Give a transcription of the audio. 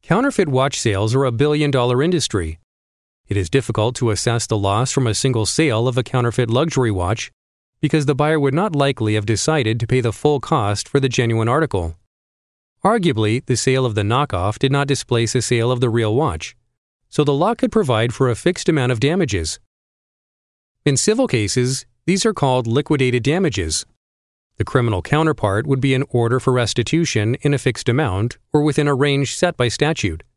Counterfeit watch sales are a billion-dollar industry. It is difficult to assess the loss from a single sale of a counterfeit luxury watch because the buyer would not likely have decided to pay the full cost for the genuine article. Arguably, the sale of the knockoff did not displace a sale of the real watch, so the law could provide for a fixed amount of damages. In civil cases, these are called liquidated damages. The criminal counterpart would be an order for restitution in a fixed amount or within a range set by statute.